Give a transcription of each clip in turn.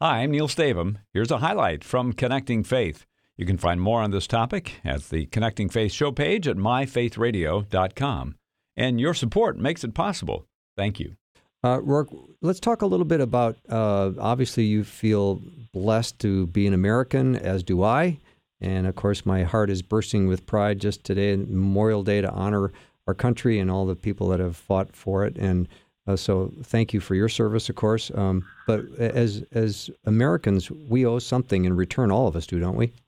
Hi, I'm Neil Stavum. Here's a highlight from Connecting Faith. You can find more on this topic at the Connecting Faith show page at myfaithradio.com. And your support makes it possible. Thank you. Rourke, let's talk a little bit about, obviously you feel blessed to be an American, as do I. And of course, my heart is bursting with pride just today, Memorial Day, to honor our country and all the people that have fought for it. And so thank you for your service, of course. But as Americans, we owe something in return. All of us do, don't we?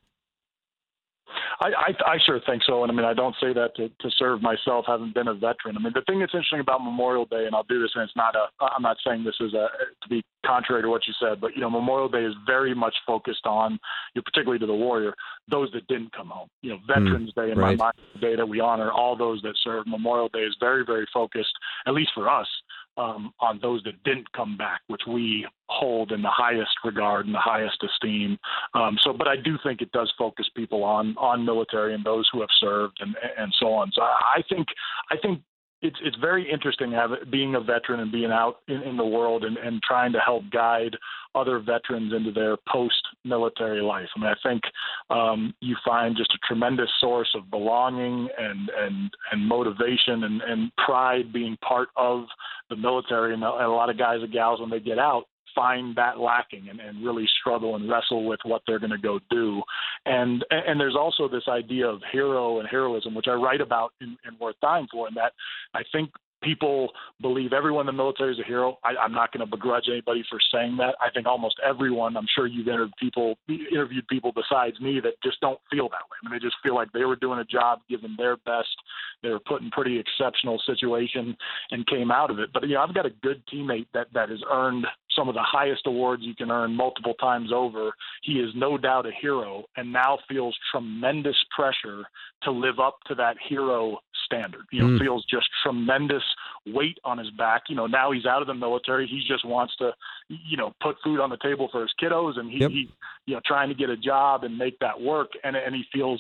I sure think so. And I mean, I don't say that to serve myself, having been a veteran. I mean, the thing that's interesting about Memorial Day, and I'll do this, and I'm not saying this is to be contrary to what you said, but, Memorial Day is very much focused on, particularly to the warrior, those that didn't come home. Veterans Day, in my mind, the day that we honor all those that served. Memorial Day is very, very focused, at least for us, on those that didn't come back, which we hold in the highest regard and the highest esteem. But I do think it does focus people on military and those who have served and so on. So I think it's very interesting being a veteran and being out in the world and trying to help guide other veterans into their post-military life. I mean, I think you find just a tremendous source of belonging and motivation and pride being part of the military. And a lot of guys and gals, when they get out, find that lacking and really struggle and wrestle with what they're going to go do. And there's also this idea of hero and heroism, which I write about in Worth Dying For, and that I think people believe everyone in the military is a hero. I'm not going to begrudge anybody for saying that. I think almost everyone, I'm sure you've interviewed people besides me that just don't feel that way. I mean, they just feel like they were doing a job, giving their best. They were put in pretty exceptional situation and came out of it. But, I've got a good teammate that has earned some of the highest awards you can earn multiple times over. He is no doubt a hero and now feels tremendous pressure to live up to that hero standard. Feels just tremendous weight on his back. Now he's out of the military. He just wants to, put food on the table for his kiddos, and he trying to get a job and make that work. And he feels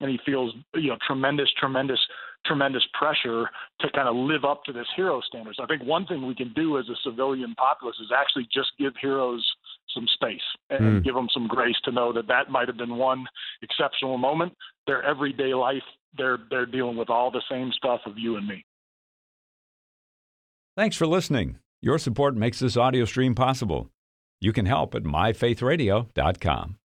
tremendous pressure to kind of live up to this hero standard. So I think one thing we can do as a civilian populace is actually just give heroes some space and give them some grace to know that might have been one exceptional moment. Their everyday life, they're dealing with all the same stuff of you and me. Thanks for listening. Your support makes this audio stream possible. You can help at myfaithradio.com.